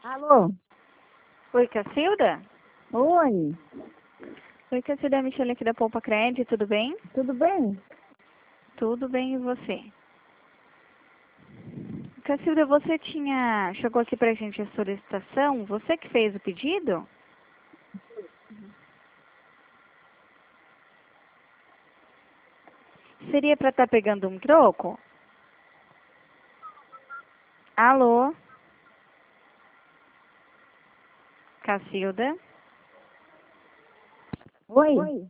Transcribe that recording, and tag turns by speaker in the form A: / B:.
A: Alô?
B: Oi, Cacilda?
A: Oi,
B: Oi, Cacilda, é a Michelle aqui da Poupa Cred, tudo bem?
A: tudo bem?
B: Tudo bem, e você? Cacilda, você chegou aqui pra gente a solicitação, você que fez o pedido? Seria para estar pegando um troco? Alô? Cacilda?
A: Oi,